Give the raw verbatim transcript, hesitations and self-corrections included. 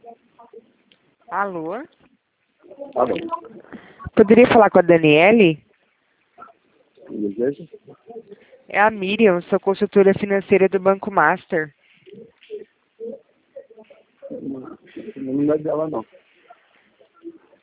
Alô? Alô? Poderia falar com a Daniele? Desejo? É a Miriam, sou consultora financeira do Banco Master. Não é dela, não.